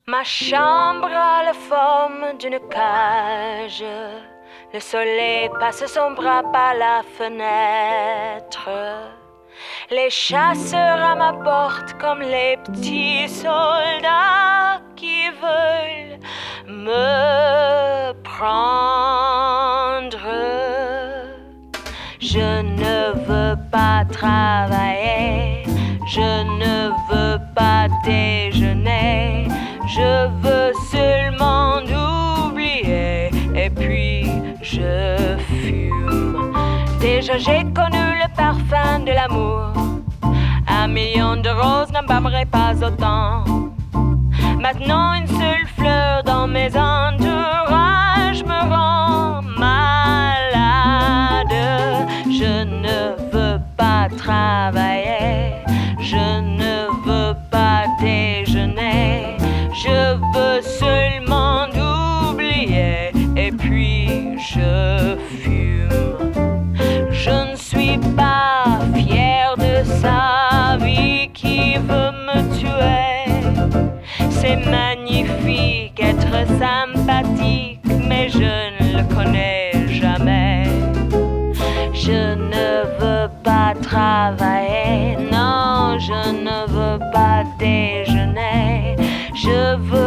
Ma chambre a la forme d'une cage. Le soleil passe son bras par la fenêtre. Les chasseurs à ma porte comme les petits soldats qui veulent me prendre. Je ne veux pas travailler, je ne veux pas déjeuner, je veux seulement oublier et puis je fume. Déjà j'ai connu le parfum de l'amour, 1 million de roses n'embaumerait pas autant. Maintenant une seule fleur dans mes entourages me rend malade. Je ne veux pas travailler, je ne veux pas déjeuner, je veux seulement oublier et puis je fume. Je ne suis pas fière de sa vie qui veut me tuer. C'est magnifique être sympathique, mais je ne le connais jamais. Je ne veux pas travailler, non, je ne veux pas déjeuner. Je veux